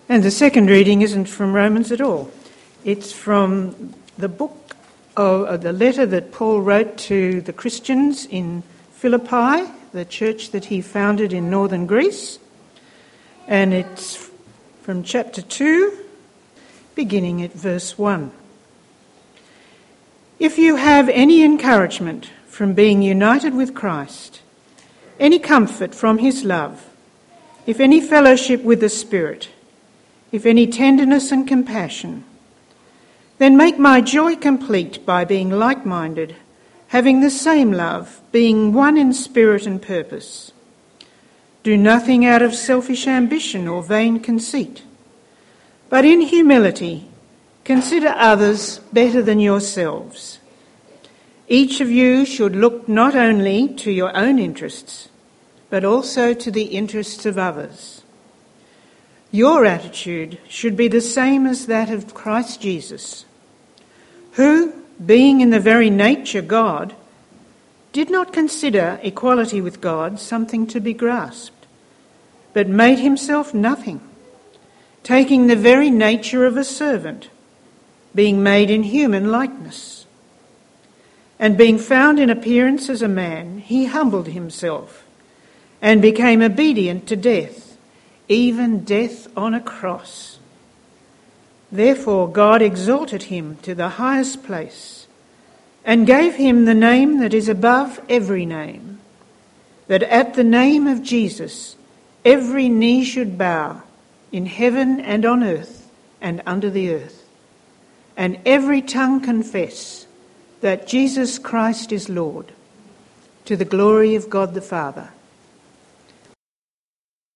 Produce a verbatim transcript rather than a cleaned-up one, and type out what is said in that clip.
And the second reading isn't from Romans at all. It's from the book of the letter that Paul wrote to the Christians in Philippi, the church that he founded in northern Greece. And it's from chapter two, beginning at verse one. If you have any encouragement from being united with Christ, any comfort from his love, if any fellowship with the Spirit, if any tenderness and compassion, then make my joy complete by being like-minded, having the same love, being one in spirit and purpose. Do nothing out of selfish ambition or vain conceit, but in humility consider others better than yourselves. Each of you should look not only to your own interests, but also to the interests of others. Your attitude should be the same as that of Christ Jesus, who, being in the very nature God, did not consider equality with God something to be grasped, but made himself nothing, taking the very nature of a servant, being made in human likeness. And being found in appearance as a man, he humbled himself and became obedient to death, even death on a cross. Therefore God exalted him to the highest place and gave him the name that is above every name, that at the name of Jesus every knee should bow in heaven and on earth and under the earth, and every tongue confess that Jesus Christ is Lord, to the glory of God the Father.